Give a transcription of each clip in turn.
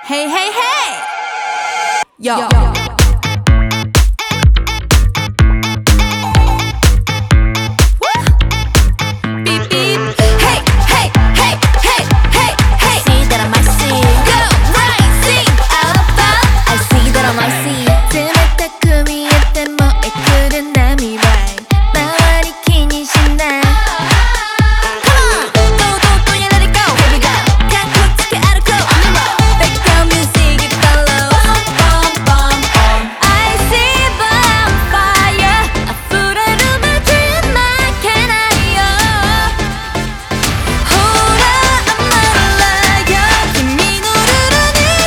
Hey, hey, hey! Yo. Beep, beep. Hey, hey, hey, hey, hey, hey. See that I might see. Go, right, sing, up, up. I see that I might see. 冷たく見えてもえくる波は周り気にしない。 Come on! Go, go, go, yeah, let it go. Here we go. 각 꽂히게 알고 Background music, it follow. Bum, bum, bum. I see bonfire. 앞으로를 맞으면 막해나요. hold up, I'm not alive. 김이 노르르니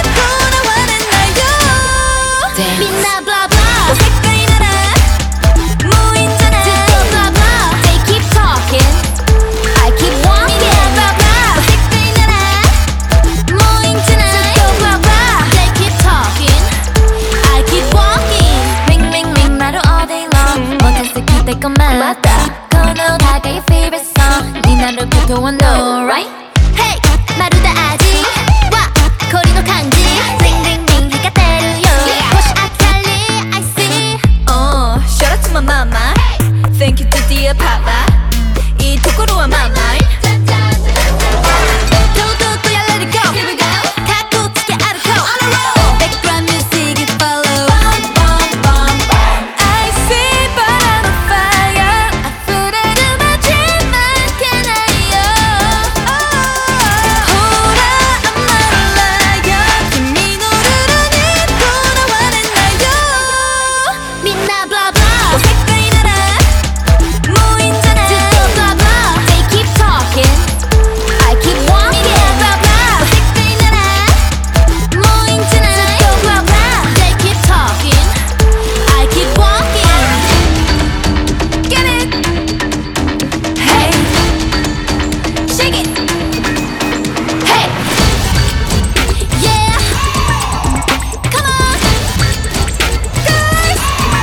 돌아와냈나요. 빛나 blah blah. 색깔이 나라 무인잖아. 듣고 blah blah. They keep talking. I keep walking. blah blah. 색깔이 나라 무인잖아. 듣고 blah blah. They keep talking. I keep walking. Ring ring ring 말로 all day long. 못했을 기댈 것만 맞다. 건너 다가 your favorite song. 네 나를 보통은 no right? Hey 마루다 아직 와 거리노 강지. Ring ring ring 해가 때려요. Push 아칼리 I see. Shout out to my mama. Thank you to dear papa. 이 도구로와 my mind. 도도도 yeah, let it go. Here we go. 각 꽂히게 알고 on a roll. Background music it follow. Bum, bum, bum. I see but I'm on fire. 앞으로를 맞으면 막해나요. hold up, I'm not alive. 김이 노르르니 돌아와냈나요. 빛나 blah blah. 색깔이 나라 무인잖아. 듣고 blah blah. They keep talking. I keep walking. blah blah. 색깔이 나라 무인잖아. 듣고 blah blah. They keep talking. I keep walking. Get it? Hey, shake it. Hey, yeah. Come on, guys.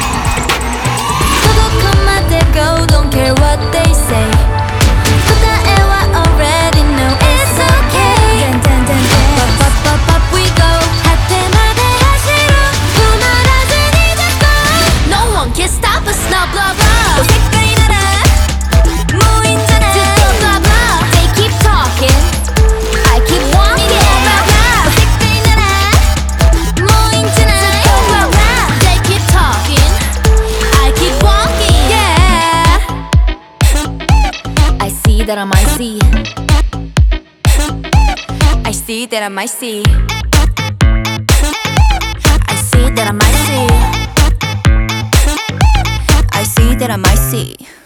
Go come on, they go. Don't care what they say. Put the air already know it's okay. Up we go. 하테마대 하시로 부나라진 이제껏 No one can stop us now. Blah blah. 색깔이 나라 무인잖아. 듣고 blah blah. They keep talking. I keep walking. blah blah. 색깔이 나라 무인잖아. 듣고 blah blah. They keep talking. I keep walking. Yeah. I see that I might see. I see that I might see. I see that I might see. I see that I might see.